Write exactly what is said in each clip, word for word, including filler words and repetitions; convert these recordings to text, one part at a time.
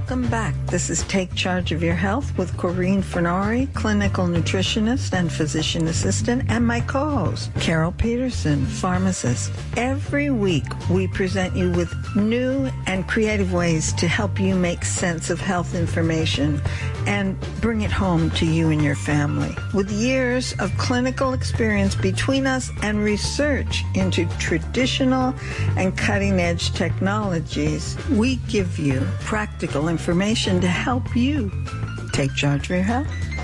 Welcome back. This is Take Charge of Your Health with Corinne Fernari, clinical nutritionist and physician assistant, and my co-host, Carol Peterson, pharmacist. Every week, we present you with new and creative ways to help you make sense of health information and bring it home to you and your family. With years of clinical experience between us and research into traditional and cutting-edge technologies, we give you practical information to help you take charge of your health.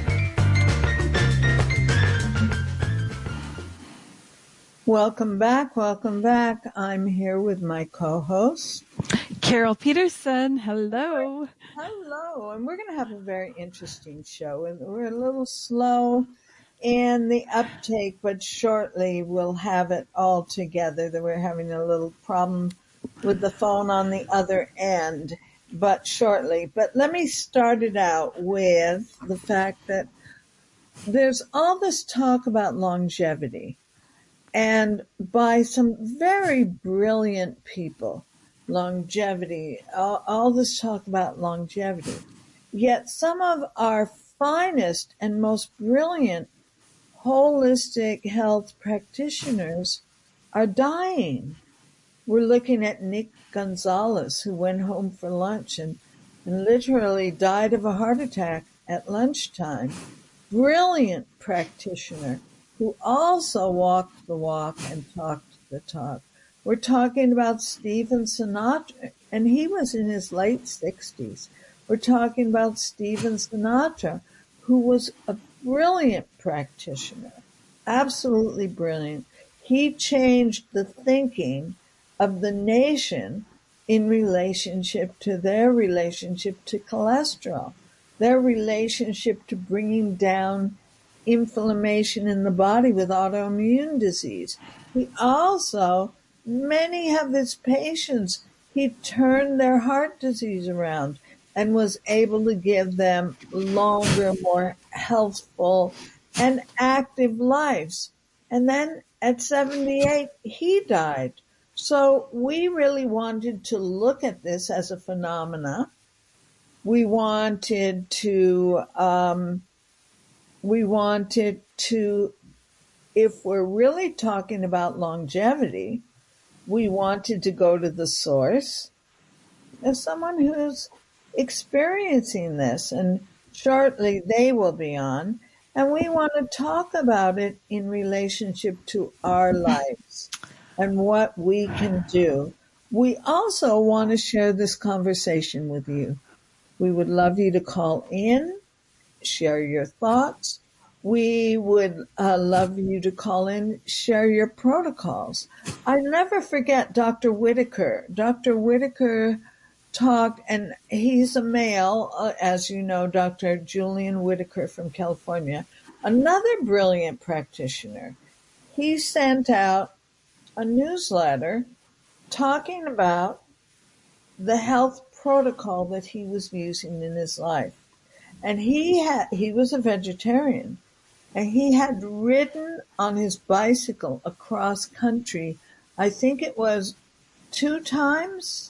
Welcome back. Welcome back. I'm here with my co-host, Carol Peterson. Hello. Hello. And we're going to have a very interesting show. And we're a little slow in the uptake, but shortly we'll have it all together. That we're having a little problem with the phone on the other end, but shortly. But let me start it out with the fact that there's all this talk about longevity, and by some very brilliant people, longevity, all, all this talk about longevity. Yet some of our finest and most brilliant holistic health practitioners are dying. We're looking at Nick Gonzalez, who went home for lunch and, and literally died of a heart attack at lunchtime. Brilliant practitioner who also walked the walk and talked the talk. We're talking about Stephen Sinatra, and he was in his late sixties. We're talking about Stephen Sinatra, who was a brilliant practitioner, absolutely brilliant. He changed the thinking of the nation in relationship to their relationship to cholesterol, their relationship to bringing down inflammation in the body with autoimmune disease. He also, many of his patients, he turned their heart disease around and was able to give them longer, more healthful and active lives. And then at seventy-eight, he died. So we really wanted to look at this as a phenomena. We wanted to, um, we wanted to, if we're really talking about longevity, we wanted to go to the source as someone who's experiencing this, and shortly they will be on, and we want to talk about it in relationship to our lives and what we can do. We also want to share this conversation with you. We would love you to call in, share your thoughts. We would uh, love you to call in, share your protocols. I never forget Doctor Whitaker. Doctor Whitaker talked, and he's a male, uh, as you know, Doctor Julian Whitaker from California, another brilliant practitioner. He sent out a newsletter talking about the health protocol that he was using in his life. And he had, he was a vegetarian, and he had ridden on his bicycle across country. I think it was two times.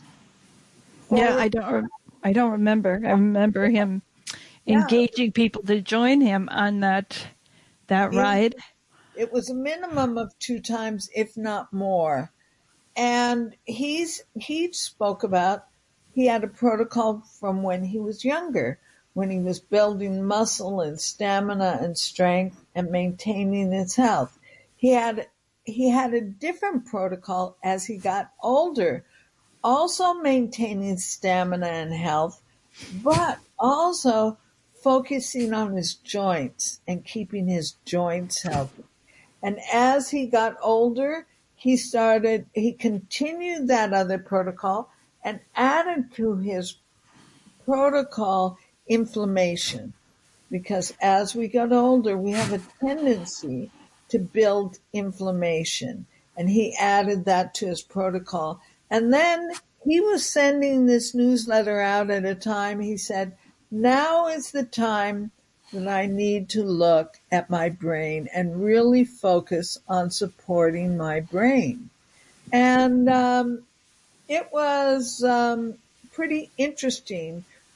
Yeah, I don't, I don't remember. I remember him Yeah. engaging people to join him on that, that It- ride. It was a minimum of two times, if not more. And he's, he spoke about, he had a protocol from when he was younger, when he was building muscle and stamina and strength and maintaining his health. He had, he had a different protocol as he got older, also maintaining stamina and health, but also focusing on his joints and keeping his joints healthy. And as he got older, he started, he continued that other protocol and added to his protocol inflammation. Because as we got older, we have a tendency to build inflammation. And he added that to his protocol. And then he was sending this newsletter out at a time. He said, now is the time that I need to look at my brain and really focus on supporting my brain. And um, it was um, pretty interesting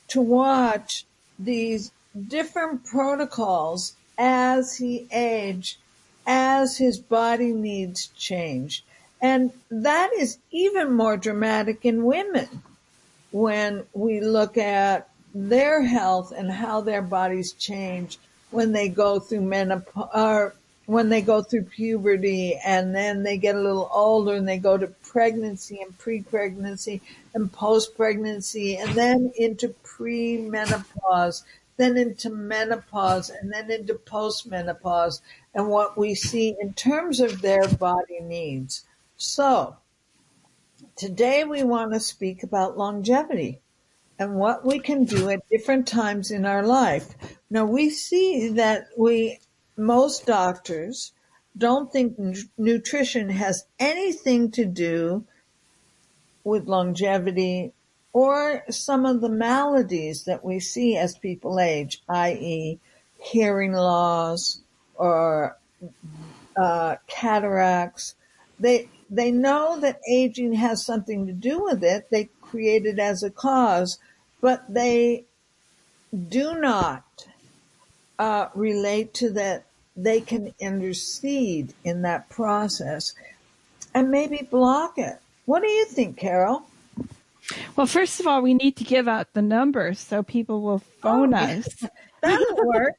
to watch these different protocols as he aged, as his body needs changed. And that is even more dramatic in women when we look at their health and how their bodies change when they go through menopause, or when they go through puberty, and then they get a little older and they go to pregnancy and pre-pregnancy and post-pregnancy, and then into pre-menopause, then into menopause, and then into post-menopause, and what we see in terms of their body needs. So today we want to speak about longevity and what we can do at different times in our life. Now, we see that we, most doctors don't think n- nutrition has anything to do with longevity or some of the maladies that we see as people age, that is hearing loss or uh, cataracts. They, they know that aging has something to do with it. They create it as a cause, but they do not uh, relate to that. They can intercede in that process and maybe block it. What do you think, Carol? Well, first of all, we need to give out the numbers so people will phone oh, us. That'll work.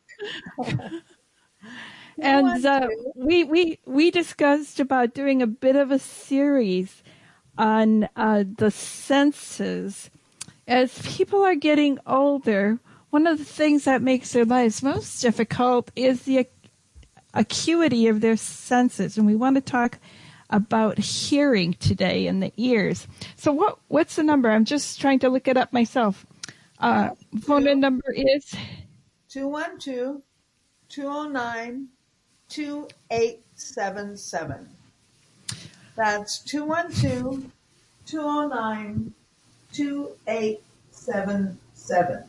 And uh, we we we discussed about doing a bit of a series on uh, the senses. As people are getting older, one of the things that makes their lives most difficult is the ac- acuity of their senses. And we want to talk about hearing today in the ears. So what what's the number? I'm just trying to look it up myself. Uh, phone in number is? two one two, two oh nine, two eight seven seven. That's two one two, two oh nine, two eight seven seven.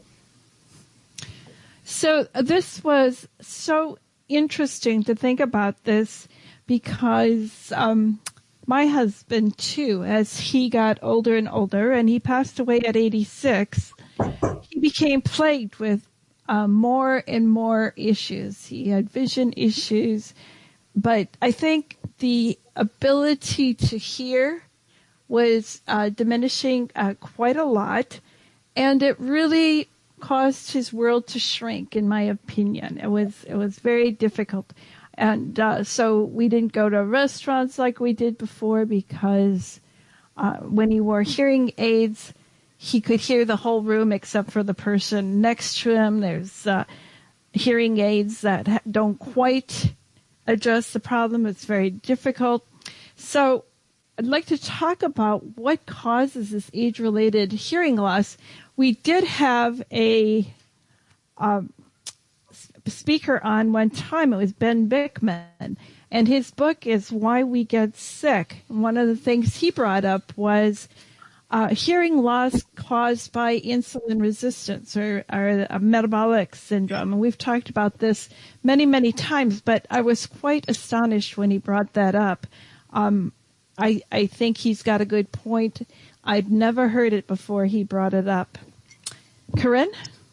So this was so interesting to think about this because um, my husband, too, as he got older and older, and he passed away at eighty-six, he became plagued with uh, more and more issues. He had vision issues, but I think the ability to hear was uh, diminishing uh, quite a lot, and it really caused his world to shrink, in my opinion. It was it was very difficult. And uh, so we didn't go to restaurants like we did before because uh, when he wore hearing aids, he could hear the whole room except for the person next to him. There's uh, hearing aids that ha- don't quite address the problem. It's very difficult. So I'd like to talk about what causes this age-related hearing loss. We did have a um, speaker on one time. It was Ben Bickman, and his book is Why We Get Sick. And one of the things he brought up was uh, hearing loss caused by insulin resistance or, or a metabolic syndrome. And we've talked about this many, many times, but I was quite astonished when he brought that up. Um, I, I think he's got a good point. I'd never heard it before he brought it up. Corinne?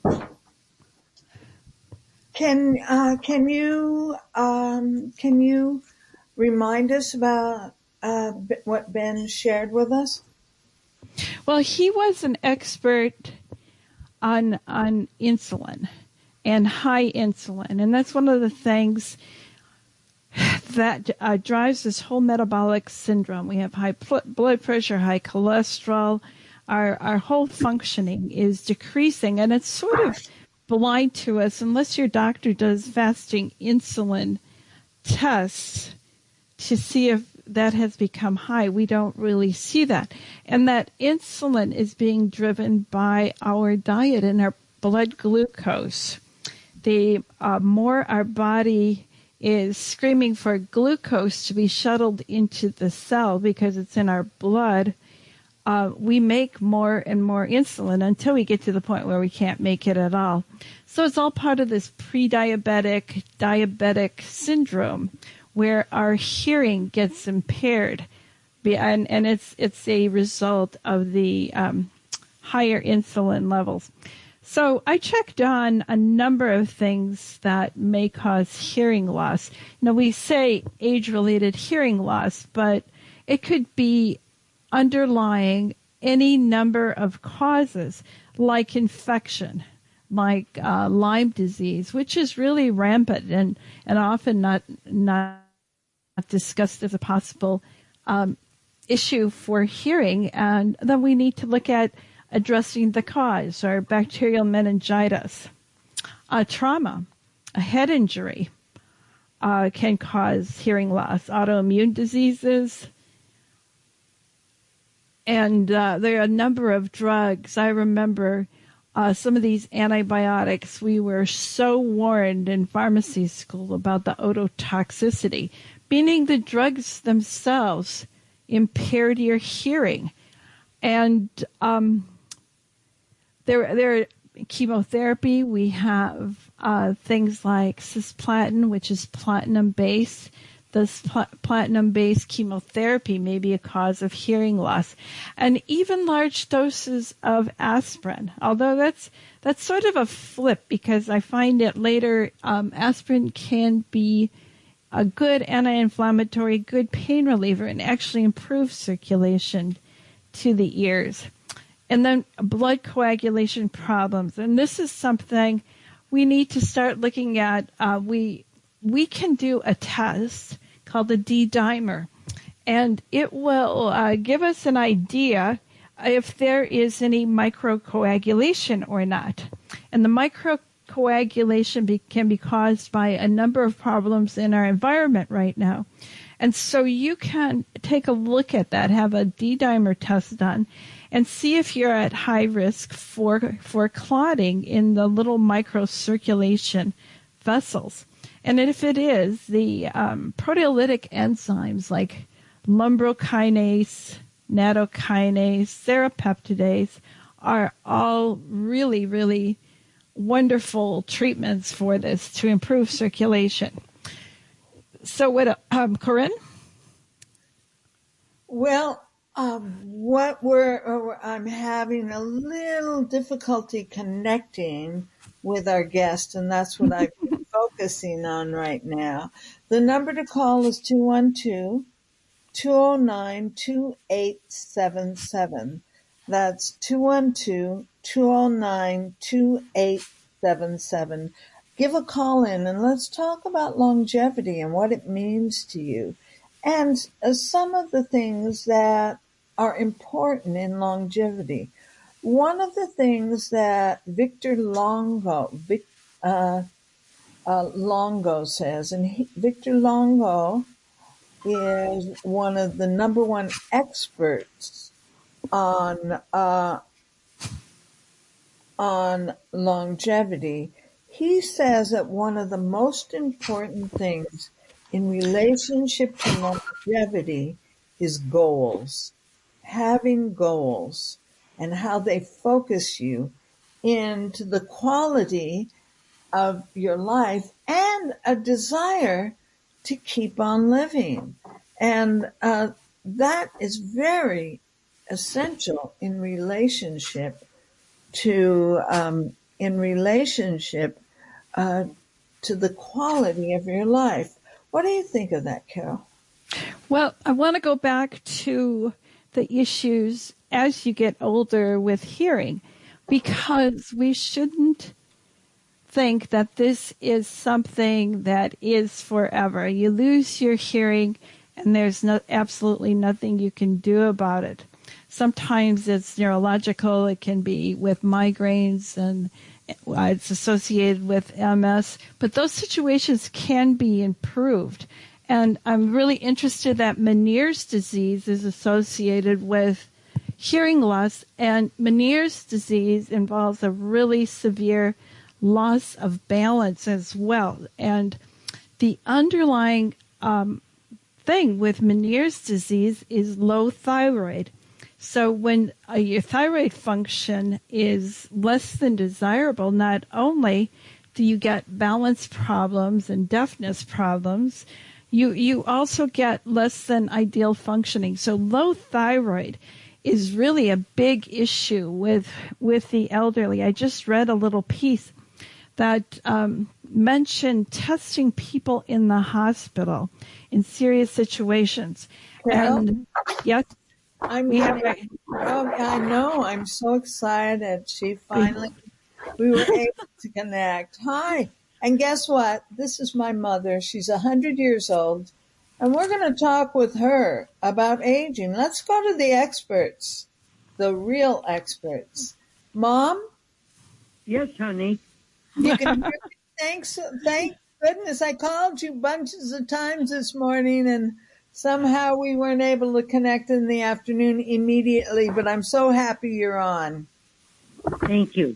Can uh, can you um, can you remind us about uh, what Ben shared with us? Well, he was an expert on on insulin and high insulin, and that's one of the things that uh, drives this whole metabolic syndrome. We have high pl- blood pressure, high cholesterol. Our our whole functioning is decreasing, and it's sort of blind to us unless your doctor does fasting insulin tests to see if that has become high. We don't really see that. And that insulin is being driven by our diet and our blood glucose. The uh, more our body is screaming for glucose to be shuttled into the cell because it's in our blood, uh, we make more and more insulin until we get to the point where we can't make it at all. So it's all part of this pre-diabetic, diabetic syndrome where our hearing gets impaired. And, and it's it's a result of the um, higher insulin levels. So I checked on a number of things that may cause hearing loss. Now, we say age-related hearing loss, but it could be underlying any number of causes, like infection, like uh, Lyme disease, which is really rampant and, and often not not discussed as a possible um, issue for hearing. And then we need to look at addressing the cause, or bacterial meningitis. Uh, trauma, a head injury, uh, can cause hearing loss. Autoimmune diseases. And uh, there are a number of drugs. I remember uh, some of these antibiotics. We were so warned in pharmacy school about the ototoxicity, meaning the drugs themselves impaired your hearing. And um, there, there chemotherapy. We have uh, things like cisplatin, which is platinum-based. This pl- platinum-based chemotherapy may be a cause of hearing loss, and even large doses of aspirin. Although that's that's sort of a flip, because I find it later um, aspirin can be a good anti-inflammatory, good pain reliever, and actually improve circulation to the ears. And then blood coagulation problems, and this is something we need to start looking at. Uh, we we can do a test called the D-dimer, and it will uh, give us an idea if there is any microcoagulation or not. And the microcoagulation be, can be caused by a number of problems in our environment right now. And so you can take a look at that, have a D-dimer test done, and see if you're at high risk for for clotting in the little microcirculation vessels. And if it is, the um, proteolytic enzymes like lumbrokinase, nattokinase, serrapeptidase are all really, really wonderful treatments for this to improve circulation. So what, um, Corinne? Well, um, what we're, I'm having a little difficulty connecting with our guest, and that's what I've been focusing on right now. The number to call is two one two, two oh nine, two eight seven seven. That's two one two, two oh nine, two eight seven seven. Give a call in and let's talk about longevity and what it means to you, and uh, some of the things that are important in longevity. One of the things that Victor Longo, Vic, uh, uh, Longo says, and he, Victor Longo is one of the number one experts on uh, on longevity. He says that one of the most important things in relationship to longevity is goals, having goals, and how they focus you into the quality of your life and a desire to keep on living. And uh, that is very essential in relationship to um, in relationship uh, to the quality of your life. What do you think of that, Carol? Well, I want to go back to the issues as you get older with hearing, because we shouldn't think that this is something that is forever. You lose your hearing and there's no, absolutely nothing you can do about it. Sometimes it's neurological. It can be with migraines, and it's associated with M S, but those situations can be improved. And I'm really interested that Meniere's disease is associated with hearing loss, and Meniere's disease involves a really severe loss of balance as well. And the underlying um, thing with Meniere's disease is low thyroid. So when uh, your thyroid function is less than desirable, not only do you get balance problems and deafness problems, you, you also get less than ideal functioning. So low thyroid is really a big issue with with the elderly. I just read a little piece that um, mentioned testing people in the hospital in serious situations. Carol? And yes, I'm we have. gonna, oh, I know. I'm so excited. She finally, we were able to connect. Hi. And guess what? This is my mother. She's a hundred years old. And we're going to talk with her about aging. Let's go to the experts, the real experts. Mom? Yes, honey. You can hear me? Thanks. Thank goodness. I called you bunches of times this morning and somehow we weren't able to connect in the afternoon immediately, but I'm so happy you're on. Thank you.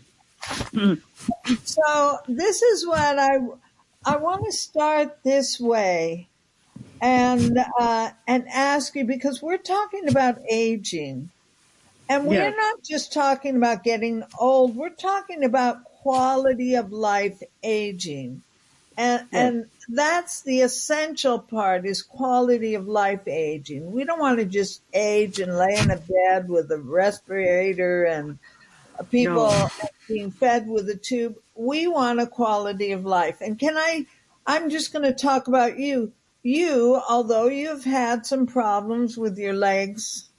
So this is what I, I want to start this way and, uh, and ask you, because we're talking about aging and we're Yes. not just talking about getting old. We're talking about quality of life aging. And, Yes. and that's the essential part is quality of life aging. We don't want to just age and lay in a bed with a respirator and people No. being fed with a tube. We want a quality of life. And can I, I'm just going to talk about you. You, although you've had some problems with your legs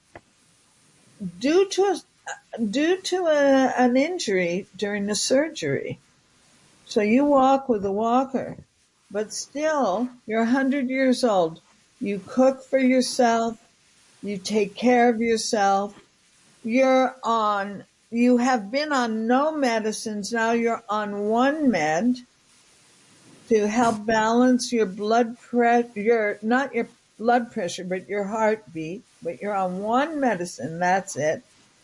due to a, due to a, an injury during the surgery. So you walk with a walker, but still you're a hundred years old. You cook for yourself. You take care of yourself. You're on, you have been on no medicines. Now you're on one med to help balance your blood pressure, your, not your blood pressure, but your heartbeat, but you're on one medicine. That's it.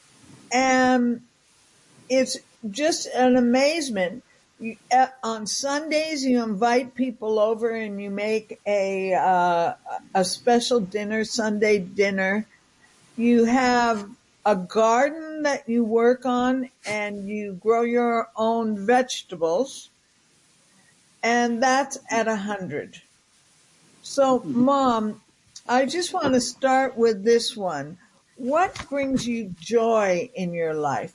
And it's just an amazement. You, uh, on Sundays, you invite people over and you make a, uh, a special dinner, Sunday dinner. You have a garden that you work on and you grow your own vegetables. And that's at a hundred. So, Mom, I just want to start with this one. What brings you joy in your life?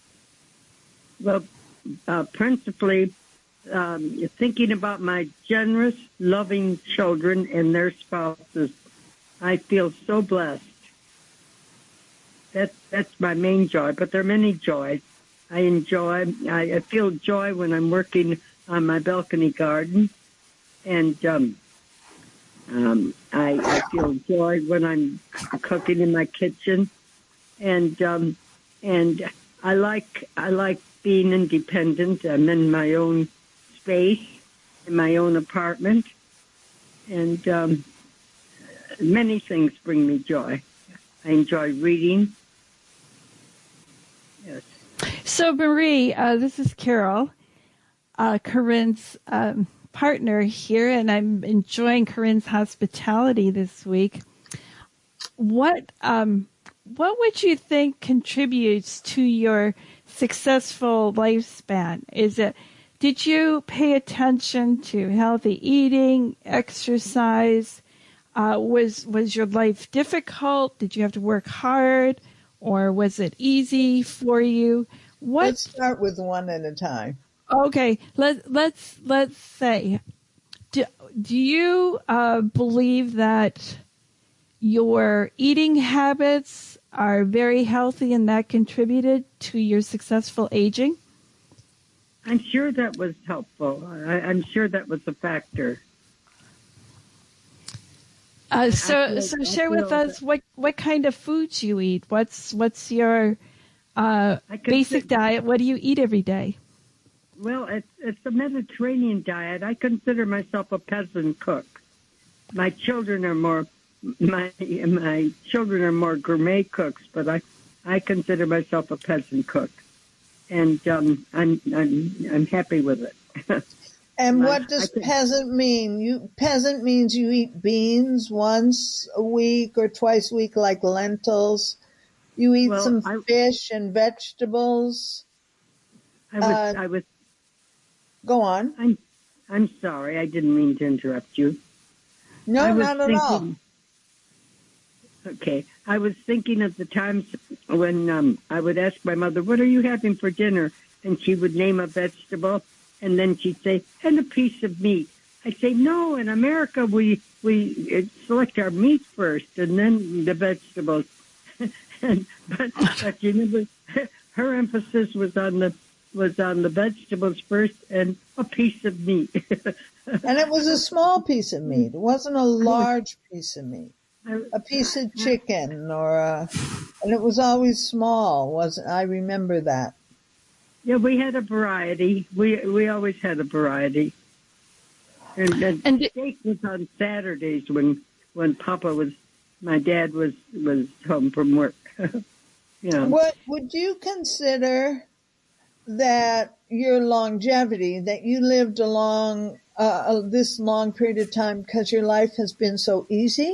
Well, uh, principally, um, thinking about my generous, loving children and their spouses. I feel so blessed. That's, that's my main joy, but there are many joys. I enjoy, I, I feel joy when I'm working on my balcony garden. And um, um, I, I feel joy when I'm cooking in my kitchen. And um, and I like I like being independent. I'm in my own space, in my own apartment. And um, many things bring me joy. I enjoy reading. Yes. So, Marie, uh, this is Carol, uh, Corinne's um, partner here, and I'm enjoying Corinne's hospitality this week. What um, what would you think contributes to your successful lifespan? Is it, did you pay attention to healthy eating, exercise? Uh, was was your life difficult? Did you have to work hard, or was it easy for you? What? Let's start with one at a time. Okay, let let's let's say, do, do you uh, believe that your eating habits are very healthy and that contributed to your successful aging? I'm sure that was helpful. I, I'm sure that was a factor. Uh, so, feel- so I share with feel us that- what, what kind of foods you eat. What's what's your uh, I could basic say- diet? What do you eat every day? Well, it's, it's a Mediterranean diet. I consider myself a peasant cook. My children are more my my children are more gourmet cooks, but I I consider myself a peasant cook, and um, I'm I'm I'm happy with it. And My- what does I think- peasant mean? You peasant means you eat beans once a week or twice a week, like lentils. You eat Well, some I- fish and vegetables. I was Uh, I was Go on. I'm I'm sorry. I didn't mean to interrupt you. No, I was not at all. thinking, Okay. I was thinking of the times when um, I would ask my mother, what are you having for dinner? And she would name a vegetable, and then she'd say, and a piece of meat. I'd say, no, in America, we we uh, select our meat first, and then the vegetables. and, but, but you never, her emphasis was on the was on the vegetables first and a piece of meat. And it was a small piece of meat. It wasn't a large piece of meat. A piece of chicken or a, and it was always small. Wasn't I remember that. Yeah, we had a variety. We we always had a variety. And, and, And it- steak was on Saturdays when when Papa was, my dad was was home from work. Yeah. What would you consider that your longevity, that you lived a long, uh, this long period of time because your life has been so easy?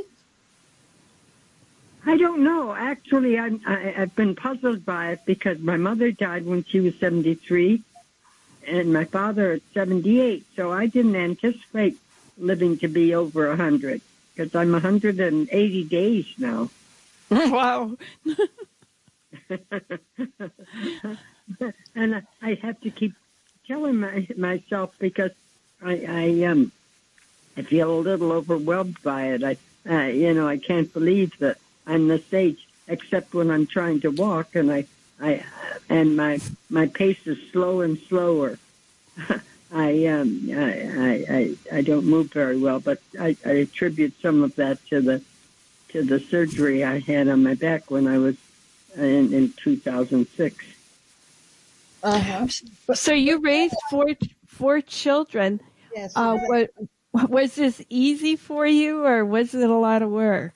I don't know. Actually, I'm, I, I've been puzzled by it because my mother died when she was seventy-three and my father at seventy-eight. So I didn't anticipate living to be over one hundred because I'm one hundred eighty days now. Wow. And I have to keep telling my, myself because I, I, um, I feel a little overwhelmed by it. I, uh, you know, I can't believe that I'm this age, except when I'm trying to walk, and I, I, and my my pace is slow and slower. I, um, I, I, I, I don't move very well, but I, I attribute some of that to the, to the surgery I had on my back when I was in, in two thousand six. Uh-huh. So you raised four four children. Yes. Uh, what was this easy for you, or was it a lot of work?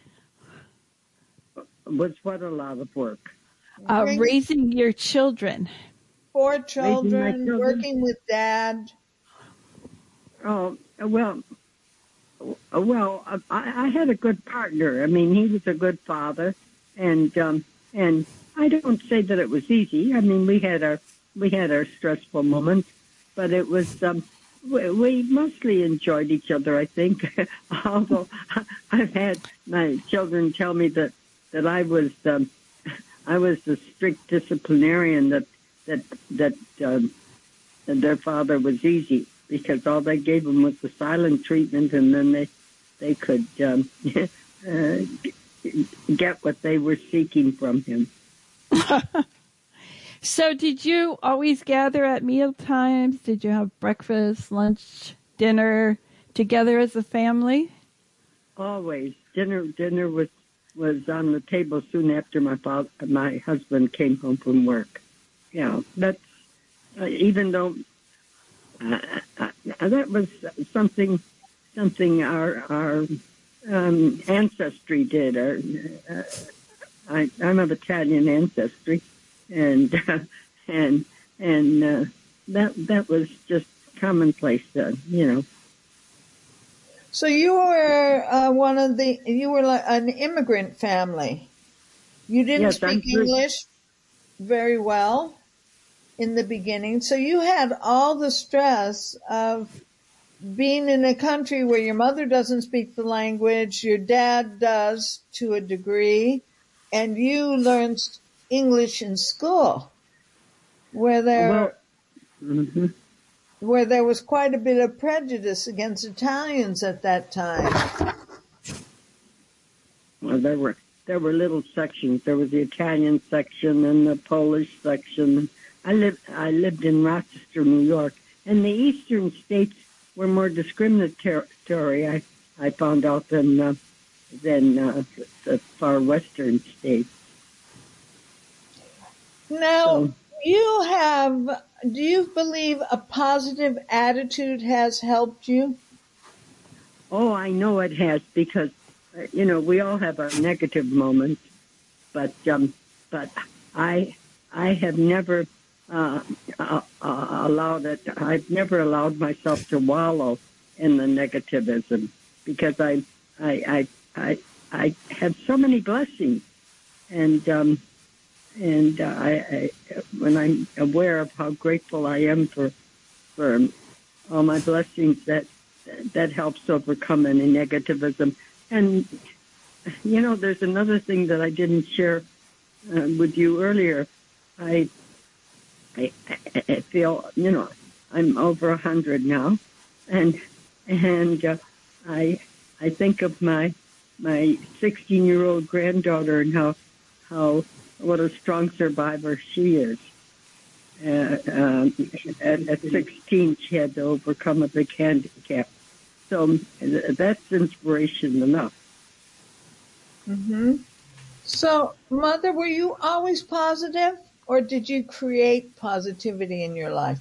Was what a lot of work. Uh, Raising raising your children. four my children, children? working with dad. Oh, well, well, I, I had a good partner. I mean, he was a good father, and um, and I don't say that it was easy. I mean, we had our we had our stressful moments, but it was um, we, we mostly enjoyed each other. I think, although I've had my children tell me that that I was um, I was the strict disciplinarian that that that um, that their father was easy because all they gave him was the silent treatment, and then they they could um, uh, get what they were seeking from him. So did you always gather at meal times? Did you have breakfast, lunch, dinner together as a family? Always dinner. Dinner was was on the table soon after my father, my husband came home from work. Yeah, that's uh, even though uh, uh, that was something something our our um, ancestry did. Our, uh, I, I'm of Italian ancestry, and uh, and and uh, that that was just commonplace then, you know. So you were uh, one of the, you were like an immigrant family. You didn't Yes, I'm speak sure- English very well in the beginning. So you had all the stress of being in a country where your mother doesn't speak the language, your dad does to a degree, and you learned English in school where there, Well, mhm. where there was quite a bit of prejudice against Italians at that time. Well, there were there were little sections. There was the Italian section and the Polish section. I lived I lived in Rochester, New York, and the eastern states were more discriminatory. I I found out than uh, than uh, the far western states. Now, So, you have, do you believe a positive attitude has helped you? oh, I know it has because uh, you know we all have our negative moments, but um, but I I have never uh, uh, uh, allowed it. I've never allowed myself to wallow in the negativism because I I I I, I have so many blessings, and um, and uh, I, I when I'm aware of how grateful I am for for all my blessings, that that helps overcome any negativism. And you know, there's another thing that I didn't share uh, with you earlier. I, I, I feel, you know, I'm over a hundred now, and and uh, I I think of my my sixteen year old granddaughter and how how what a strong survivor she is. Uh, um, at, at sixteen, she had to overcome a big handicap. So um, that's inspiration enough. Hmm. So, Mother, were you always positive, or did you create positivity in your life?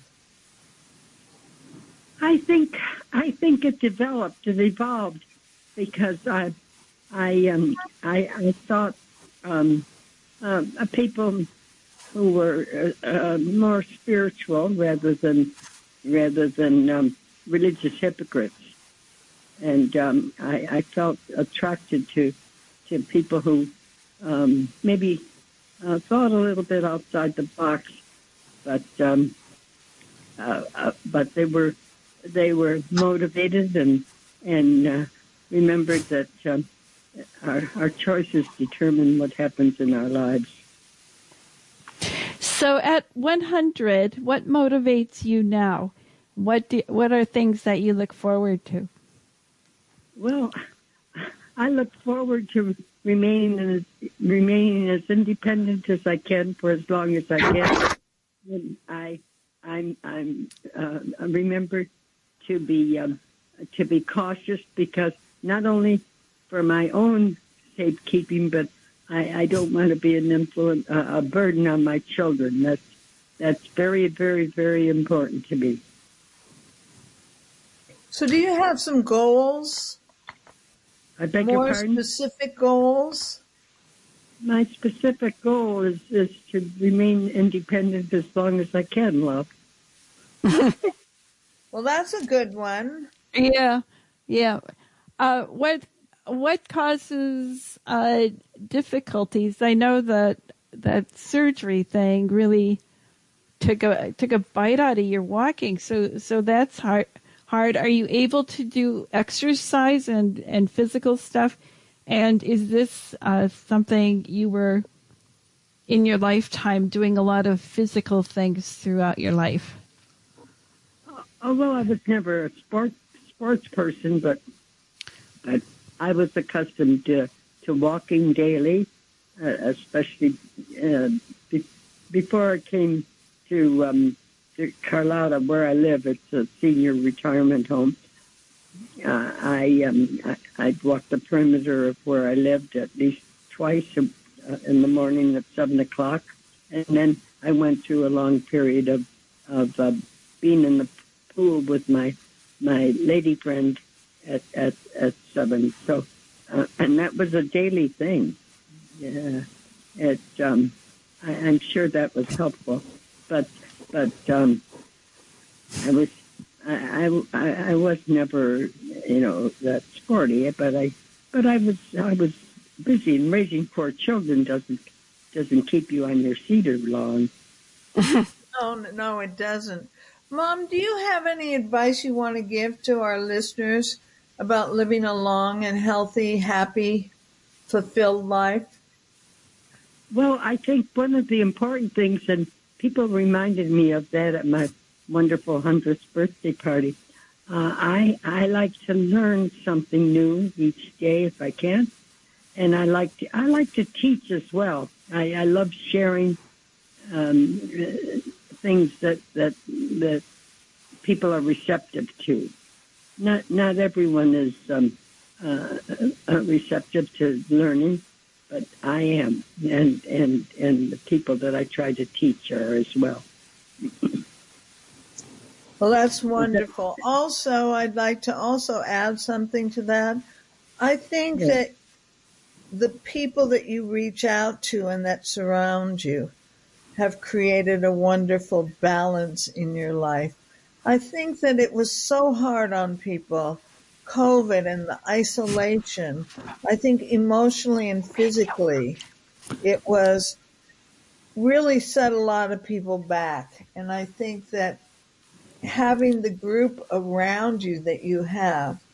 I think I think it developed, it evolved, because I I um I I thought um uh, people who were uh, uh, more spiritual rather than rather than um, religious hypocrites, and um, I, I felt attracted to to people who um, maybe uh, thought a little bit outside the box, but um, uh, uh, but they were they were motivated and and uh, remembered that um, our our choices determine what happens in our lives. So at one hundred, what motivates you now? What do, what are things that you look forward to? Well, I look forward to remaining as, remaining as independent as I can for as long as I can. And I I'm I'm uh, remember to be um, to be cautious, because not only for my own safekeeping, but I, I don't want to be an influence uh, a burden on my children. That's that's very very very important to me. So, do you have some goals, I beg your more pardon. specific goals? My specific goal is, is to remain independent as long as I can, love. Well, that's a good one. Yeah, yeah. Uh, what what causes uh, difficulties? I know that that surgery thing really took a took a bite out of your walking. So so that's hard. Hard. Are you able to do exercise and and physical stuff? And is this uh, something you were in your lifetime doing a lot of physical things throughout your life? Although I was never a sports sports person, but but I was accustomed to to walking daily, uh, especially uh, be, before I came to um, to Carlotta, where I live. It's a senior retirement home. Uh, I um, I, I'd walk the perimeter of where I lived at least twice uh, in the morning at seven o'clock, and then I went through a long period of of uh, being in the pool with my my lady friend at at at seven. So, uh, and that was a daily thing. Yeah, it. Um, I, I'm sure that was helpful, but but um, I was I, I I was never, you know, that sporty, but I but I was I was busy, and raising four children doesn't doesn't keep you on your seat long. No, no, it doesn't. Mom, do you have any advice you want to give to our listeners about living a long and healthy, happy, fulfilled life? Well, I think one of the important things, and people reminded me of that at my wonderful hundredth birthday party. Uh, I I like to learn something new each day if I can, and I like to I like to teach as well. I, I love sharing um, things that that that people are receptive to. Not not everyone is um, uh, uh, receptive to learning, but I am, and and and the people that I try to teach are as well. Well, that's wonderful. Also, I'd like to also add something to that. I think Yeah. that the people that you reach out to and that surround you have created a wonderful balance in your life. I think that it was so hard on people, COVID and the isolation. I think emotionally and physically, it was really set a lot of people back. And I think that having the group around you that you have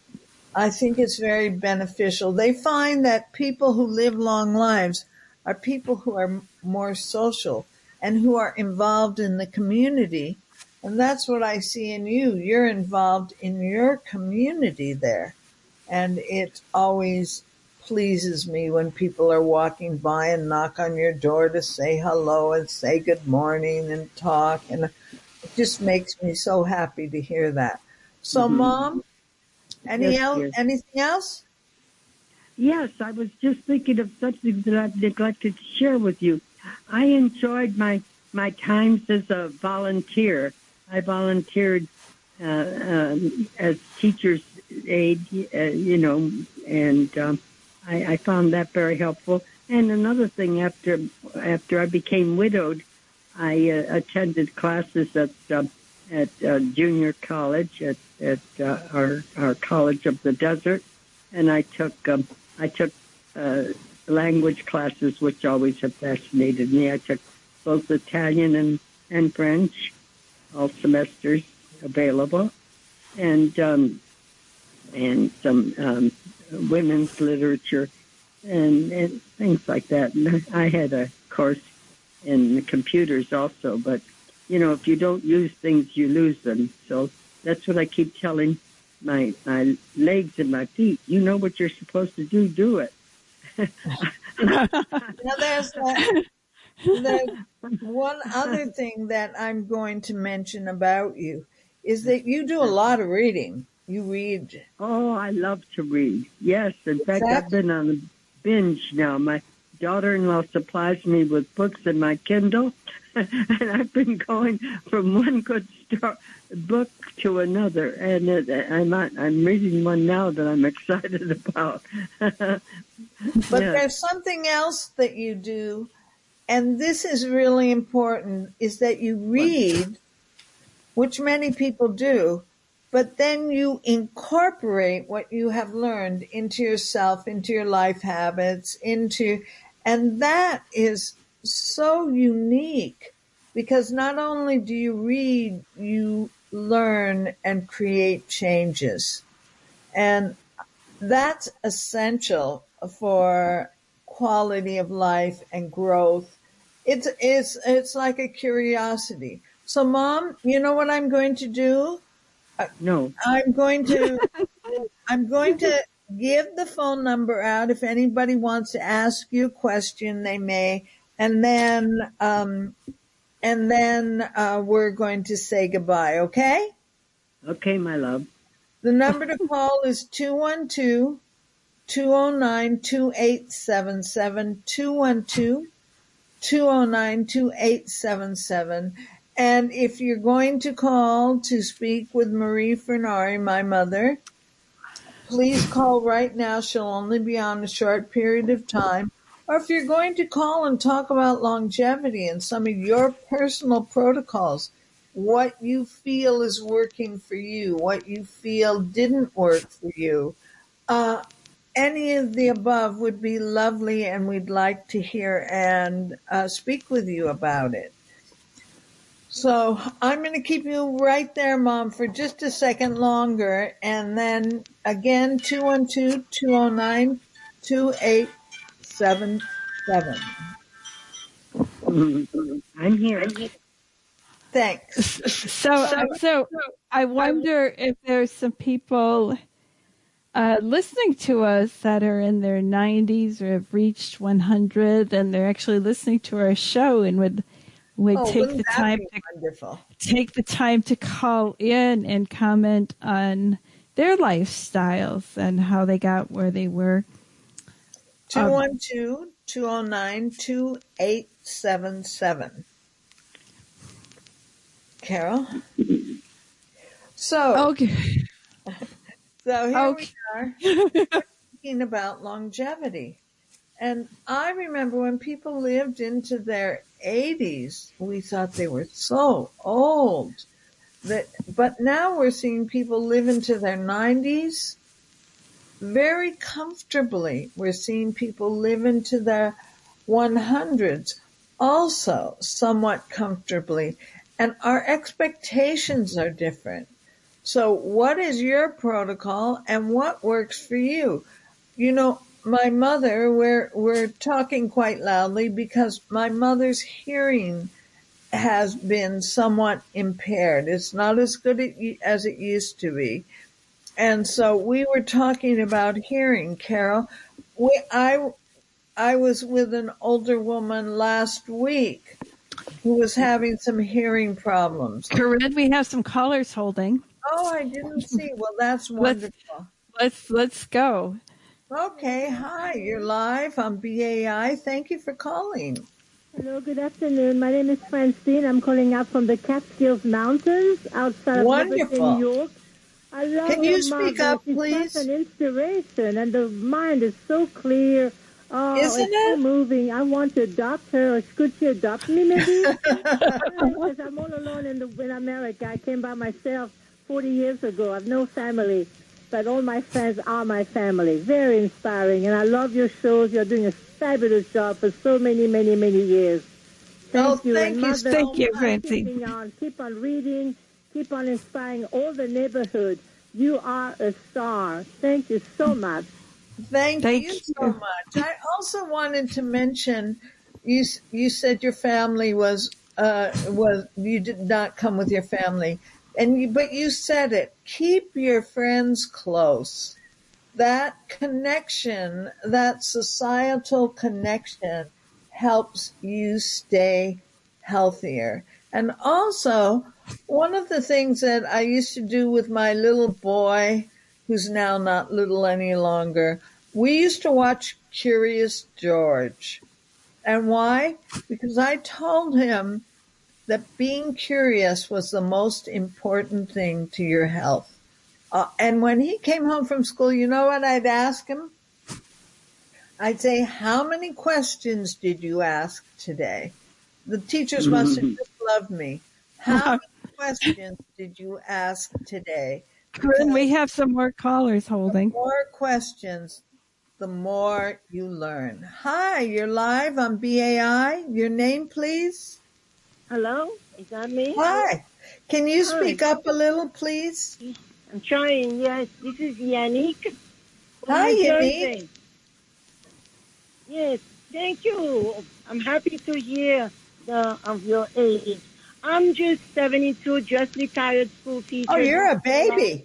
I think it's very beneficial. They find that people who live long lives are people who are more social and who are involved in the community. And that's what I see in you. You're involved in your community there. And it always pleases me when people are walking by and knock on your door to say hello and say good morning and talk. And it just makes me so happy to hear that. So, Mhm. Mom, any Yes, else, dear. anything else? Yes, I was just thinking of something that I've neglected to share with you. I enjoyed my my times as a volunteer. I volunteered uh, um, as teacher's aide, uh, you know, and um, I, I found that very helpful. And another thing, after after I became widowed, I uh, attended classes at uh, at uh, junior college at at uh, our our College of the Desert, and I took um, I took uh, language classes, which always have fascinated me. I took both Italian and and French, all semesters available, and um, and some um, women's literature and, and things like that. And I had a course in the computers also, but you know, if you don't use things, you lose them. So that's what I keep telling my my legs and my feet. You know what you're supposed to do, do it. Now, there's that, there's one other thing that I'm going to mention about you is that you do a lot of reading. You read. Oh, I love to read. Yes, in fact, I've Exactly. been on a binge now. My daughter-in-law supplies me with books in my Kindle, and I've been going from one good sto- book to another. And it, I'm not, I'm reading one now that I'm excited about. But Yes. there's something else that you do, and this is really important, is that you What? read, which many people do, but then you incorporate what you have learned into yourself, into your life habits, into, and that is so unique because not only do you read, you learn and create changes. And that's essential for quality of life and growth. It's, it's, it's like a curiosity. So Mom, you know what I'm going to do? No. I'm going to I'm going to give the phone number out. If anybody wants to ask you a question, they may. And then um, and then uh, we're going to say goodbye. Okay? Okay, my love. The number to call is two one two, two oh nine, two eight seven seven, two one two, two oh nine, two eight seven seven. And if you're going to call to speak with Marie Fernari, my mother, please call right now. She'll only be on a short period of time. Or if you're going to call and talk about longevity and some of your personal protocols, what you feel is working for you, what you feel didn't work for you, uh, any of the above would be lovely, and we'd like to hear and uh, speak with you about it. So I'm going to keep you right there, Mom, for just a second longer. And then again, two one two, two oh nine, two eight seven seven. I'm here. Thanks. So, so I wonder if there's some people uh, listening to us that are in their nineties or have reached one hundred, and they're actually listening to our show and would would Oh, take wouldn't the that time be to wonderful? take the time to call in and comment on their lifestyles and how they got where they were. two one two, two oh nine, two eight seven seven. Carol? So, Okay. so here Okay. we are talking about longevity. And I remember when people lived into their eighties, we thought they were so old. That, but now we're seeing people live into their nineties very comfortably. We're seeing people live into their hundreds also somewhat comfortably. And our expectations are different. So what is your protocol and what works for you? You know, my mother, we're, we're talking quite loudly because my mother's hearing has been somewhat impaired. It's not as good as it used to be. And so we were talking about hearing, Carol. We, I, I was with an older woman last week who was having some hearing problems. Corinne, we have some callers holding. Oh, I didn't see. Well, that's wonderful. Let's, let's, let's go. Okay. Hi, you're live on B A I. Thank you for calling. Hello, good afternoon. My name is Francine. I'm calling out from the Catskills Mountains outside of Liverpool, New York. I love Can you speak mother. up, She's please? such an inspiration, and the mind is so clear. Oh, Isn't it's it? so moving. I want to adopt her. Or could she adopt me, maybe? Because I'm all alone in, the, in America. I came by myself forty years ago. I have no family, but all my friends are my family. Very inspiring, and I love your shows. You're doing a fabulous job for so many, many, many years. Thank oh, you. Thank and you. Mother, Thank you, keep Francine. keeping on. Keep on reading. Keep on inspiring all the neighborhood. You are a star. Thank you so much. Thank, Thank you you. so much. I also wanted to mention, you you said your family was uh was you did not come with your family, and you, but you said it. Keep your friends close. That connection, that societal connection, helps you stay healthier. And also, one of the things that I used to do with my little boy, who's now not little any longer, we used to watch Curious George. And why? Because I told him that being curious was the most important thing to your health. Uh, and when he came home from school, you know what I'd ask him? I'd say, how many questions did you ask today? The teachers must have just loved me. How many questions did you ask today? Corinne, we have some more callers holding. The more questions, the more you learn. Hi, you're live on B A I. Your name, please? Hello? Is that me? Hi. Can you Hi. speak up a little, please? I'm trying, yes. This is Yannick. Hi, New Yannick. Jersey. Yes, thank you. I'm happy to hear the, of your age. I'm just seventy-two, just retired school teacher. Oh, you're a baby.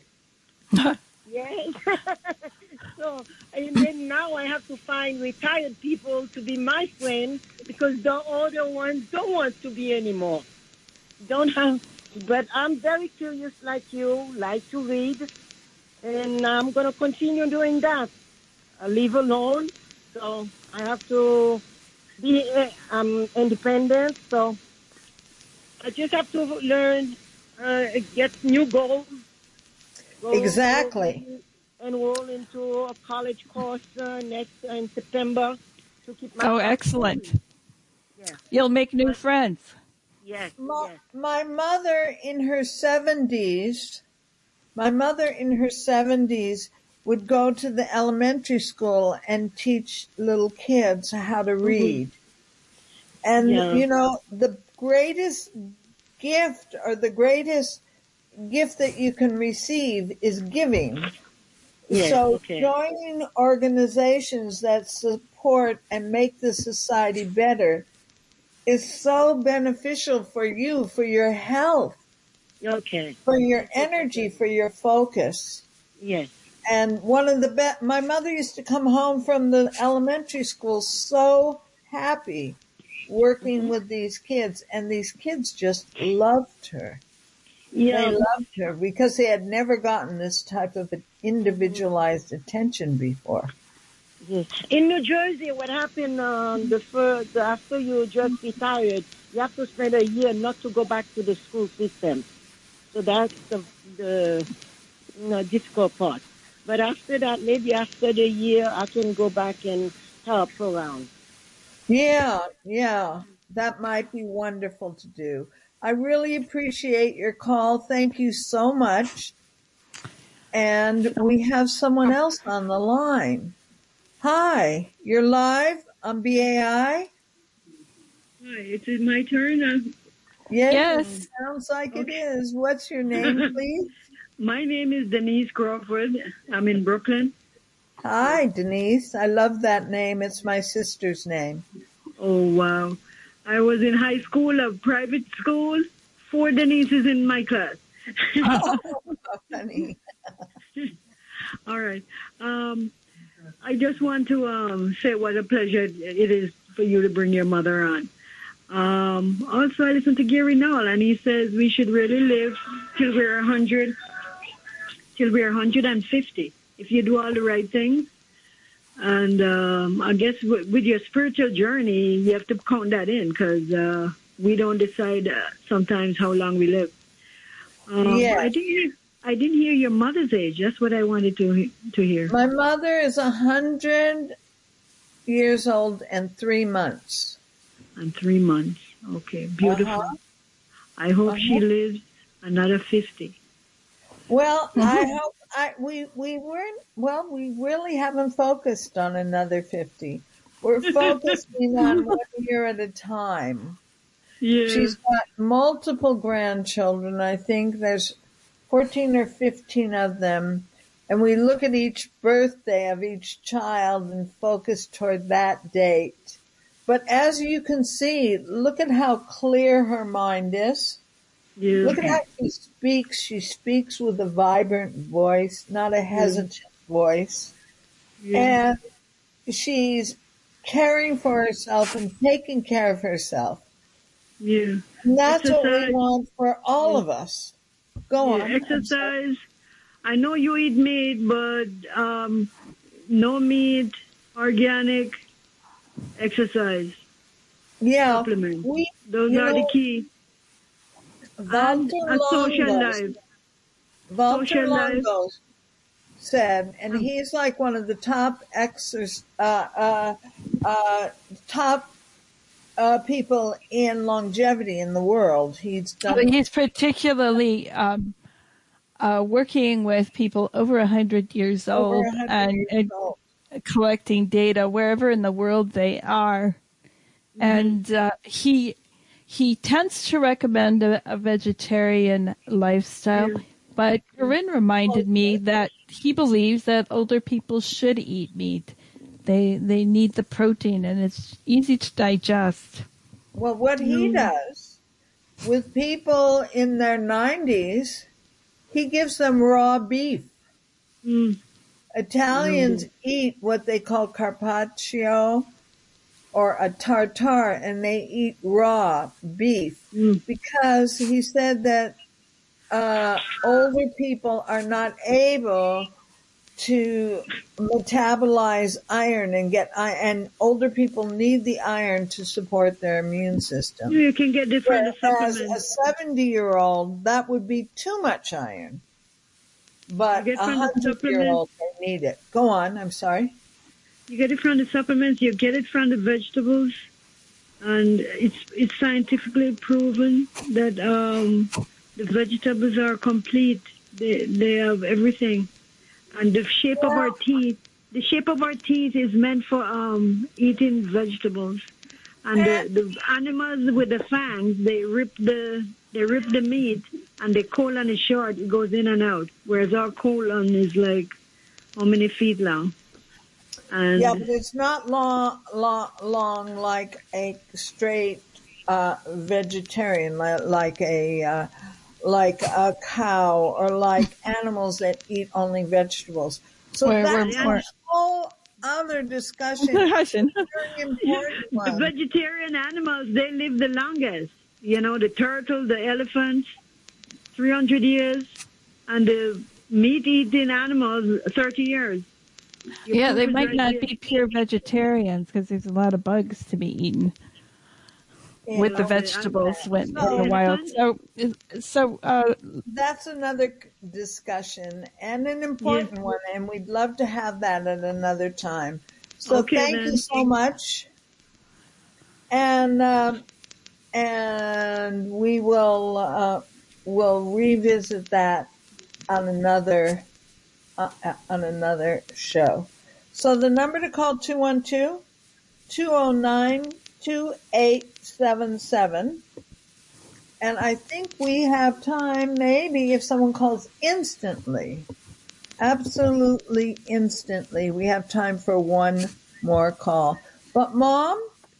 Yes. So, and then now I have to find retired people to be my friend because the older ones don't want to be anymore. Don't have, but I'm very curious like you, like to read, and I'm going to continue doing that. I live alone, so I have to be uh, um, independent, so I just have to learn, uh, get new goals. Go, Exactly. Go enroll into a college course uh, next uh, in September to keep my. Oh, excellent. Yeah. You'll make new friends. Yes, My, yes. my mother in her seventies, my mother in her seventies would go to the elementary school and teach little kids how to read. Mm-hmm. And, Yeah. you know, the greatest gift or the greatest gift that you can receive is giving. Yes, so okay. Joining organizations that support and make the society better is so beneficial for you, for your health, Okay. for your energy, for your focus. Yes. And one of the best, my mother used to come home from the elementary school so happy working mm-hmm. with these kids, and these kids just loved her. Yeah. They loved her because they had never gotten this type of individualized attention before. Yes. In New Jersey, what happened um, the first, after you just retired, you have to spend a year not to go back to the school system. So that's the, the you know, difficult part. But after that, maybe after the year, I can go back and help around. Yeah, yeah, that might be wonderful to do. I really appreciate your call. Thank you so much. And we have someone else on the line. Hi, you're live on B A I? Hi, is it my turn? Uh, yes, yes. It sounds like okay. It is. What's your name, please? My name is Denise Crawford. I'm in Brooklyn. Hi, Denise. I love that name. It's my sister's name. Oh, wow. I was in high school, a private school, four Denises in my class. Oh, funny. All right. Um, I just want to um, say what a pleasure it is for you to bring your mother on. Um, also, I listened to Gary Null, and he says we should really live till we're one hundred, till we're one hundred fifty, if you do all the right things. And um, I guess w- with your spiritual journey, you have to count that in, because uh, we don't decide uh, sometimes how long we live. Um, Yeah. I didn't hear, I didn't hear your mother's age. That's what I wanted to to hear. My mother is a hundred years old and three months. And three months. Okay, beautiful. Uh-huh. I hope Uh-huh. she lives another fifty. Well, I hope I we we weren't well. We really haven't focused on another fifty. We're focusing on one year at a time. Yeah. She's got multiple grandchildren. I think there's fourteen or fifteen of them. And we look at each birthday of each child and focus toward that date. But as you can see, look at how clear her mind is. Yeah. Look at how she speaks. She speaks with a vibrant voice, not a hesitant voice. Yeah. And she's caring for herself and taking care of herself. Yeah. And that's what we Exercise. want for all of us. Go Yeah, on. exercise. I know you eat meat, but um, no meat, organic, exercise, Yeah. supplements. We, Those you are the know, key. And Walter a social Longo, life. Walter social life. Longo said, and he's like one of the top exer- uh, uh, uh, top uh, people in longevity in the world. He's done. But he's particularly um, uh, working with people over one hundred years Over old one hundred and, years and old. collecting data wherever in the world they are. Mm-hmm. And uh, he he tends to recommend a, a vegetarian lifestyle. Yeah. But Corinne reminded me that he believes that older people should eat meat. They they need the protein, and it's easy to digest. Well, what he does with people in their nineties, he gives them raw beef. Mm. Italians eat what they call carpaccio or a tartare, and they eat raw beef Mm. because he said that uh, older people are not able to metabolize iron and get iron, and older people need the iron to support their immune system. You can get different Whereas a supplements. seventy-year-old, that would be too much iron. But You a get from the hundred-year-old, they need it. Go on, I'm sorry. You get it from the supplements. You get it from the vegetables, and it's it's scientifically proven that um, the vegetables are complete. They they have everything, and the shape of our teeth. The shape of our teeth is meant for um, eating vegetables, and the, the animals with the fangs, they rip the they rip the meat, and the colon is short. It goes in and out, whereas our colon is like how many feet long. And Yeah, but it's not long, long, long like a straight uh, vegetarian, li- like a uh, like a cow or like animals that eat only vegetables. So Where we're that's more- a whole other discussion. Very important the one. vegetarian animals, they live the longest. You know, the turtle, the elephants, three hundred years, and the meat-eating animals, thirty years. Your Yeah, proof they is might right not there. be pure vegetarians because there's a lot of bugs to be eaten Yeah, with the okay, vegetables I'm- when in So- the wild. So, so uh, That's another c- discussion and an important one, and we'd love to have that at another time. So Okay, thank then. you so much, and um, and we will uh, will revisit that on another uh, uh, on another show. So the number to call two one two, two oh nine, two eight seven seven. And I think we have time, maybe if someone calls instantly, absolutely instantly, we have time for one more call. But Mom?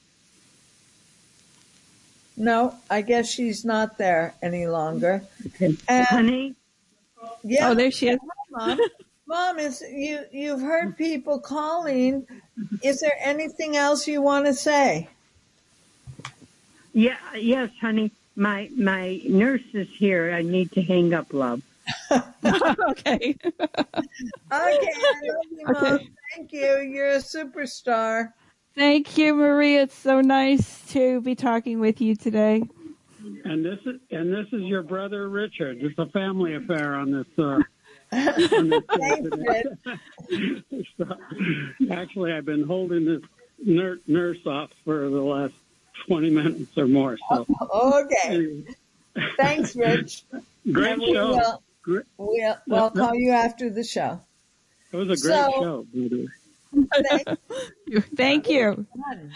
No, I guess she's not there any longer. Okay. And Honey, yeah, Oh, there she is. Mom. Mom, is you you've heard people calling. Is there anything else you want to say? yeah, yes, honey. My my nurse is here. I need to hang up, love. Okay. Okay, I love you, Mom. Okay. Thank you. You're a superstar. Thank you, Marie. It's so nice to be talking with you today. And this is and this is your brother Richard. It's a family affair on this. Uh, on this show Thanks, today. Rich. So, actually, I've been holding this ner- nurse off for the last twenty minutes or more. So, Okay. anyway. Thanks, Rich. Great And we show. will, Great. we'll, we'll call you after the show. It was a great So- show. by the way. Thank Thank you.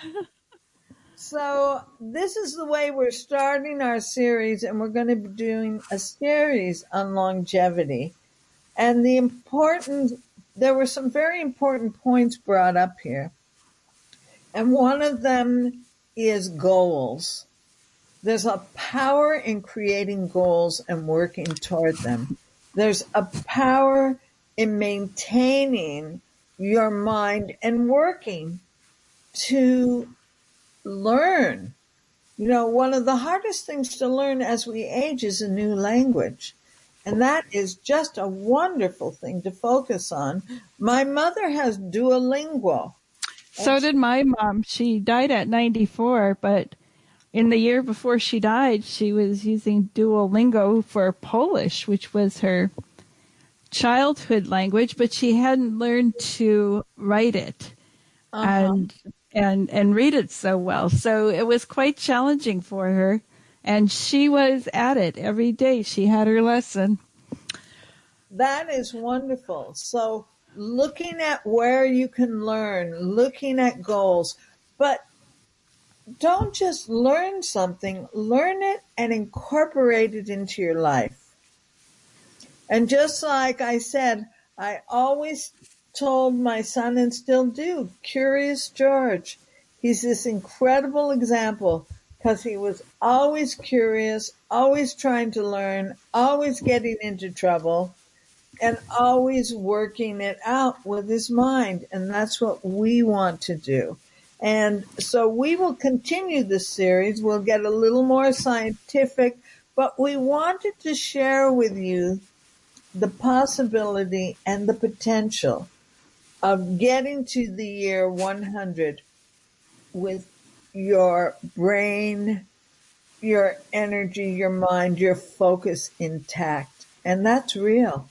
So this is the way we're starting our series, and we're going to be doing a series on longevity. And the important, there were some very important points brought up here. And one of them is goals. There's a power in creating goals and working toward them. There's a power in maintaining your mind and working to learn. You know, one of the hardest things to learn as we age is a new language. And that is just a wonderful thing to focus on. My mother has Duolingo. So did my mom. She died at ninety-four, but in the year before she died, she was using Duolingo for Polish, which was her childhood language, but she hadn't learned to write it Uh-huh. and and and read it so well. So it was quite challenging for her, and she was at it every day. She had her lesson. That is wonderful. So looking at where you can learn, looking at goals, but don't just learn something, learn it and incorporate it into your life. And just like I said, I always told my son, and still do, Curious George. He's this incredible example because he was always curious, always trying to learn, always getting into trouble, and always working it out with his mind. And that's what we want to do. And so we will continue this series. We'll get a little more scientific, but we wanted to share with you the possibility and the potential of getting to the year one hundred with your brain, your energy, your mind, your focus intact. And that's real.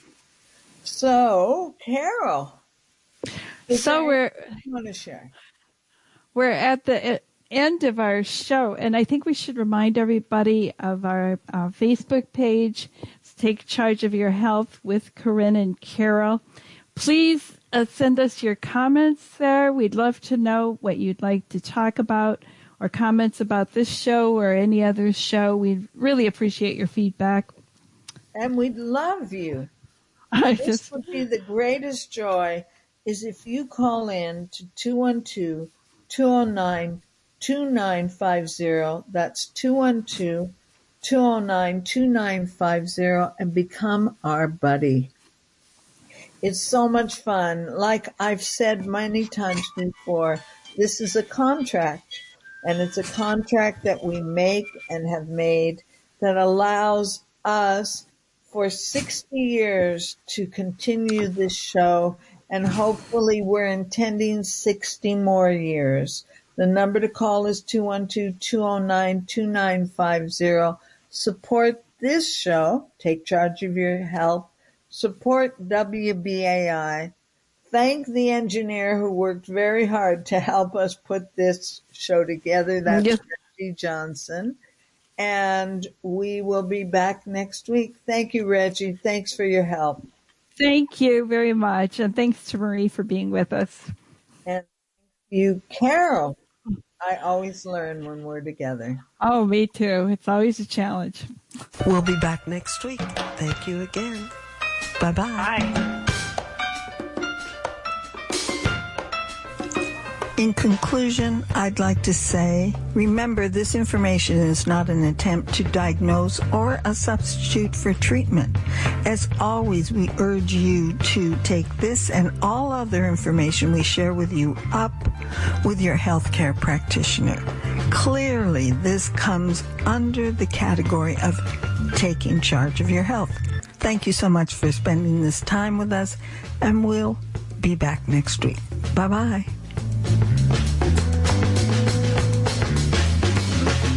So, Carol, is So there we're anything you want to share? we're at the e- end of our show, and I think we should remind everybody of our uh, Facebook page. Take Charge of Your Health with Corinne and Carol. Please uh, send us your comments there. We'd love to know what you'd like to talk about, or comments about this show or any other show. We'd really appreciate your feedback. And we'd love you. I This just would be the greatest joy is if you call in to two one two, two oh nine, two nine five zero. That's two one two, two oh nine, two nine five zero and become our buddy. It's so much fun. Like I've said many times before, this is a contract, and it's a contract that we make and have made that allows us for sixty years to continue this show, and hopefully we're intending sixty more years. The number to call is two one two, two oh nine, two nine five zero. Support this show, Take Charge of Your Health. Support W B A I. Thank the engineer who worked very hard to help us put this show together. That's Yes. Reggie Johnson. And we will be back next week. Thank you, Reggie. Thanks for your help. thank you very much, and thanks to Marie for being with us. And you, Carol. I always learn when we're together. Oh, me too. It's always a challenge. We'll be back next week. Thank you again. Bye-bye. Bye. In conclusion, I'd like to say, remember this information is not an attempt to diagnose or a substitute for treatment. As always, we urge you to take this and all other information we share with you up with your healthcare practitioner. Clearly, this comes under the category of taking charge of your health. Thank you so much for spending this time with us, and we'll be back next week. Bye-bye.